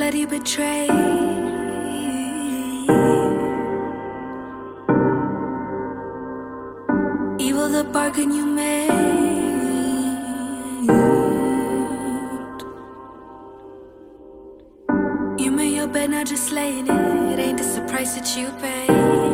that he betrayed. Evil the bargain you made. You made your bed, now just laying it. Ain't this the price that you paid?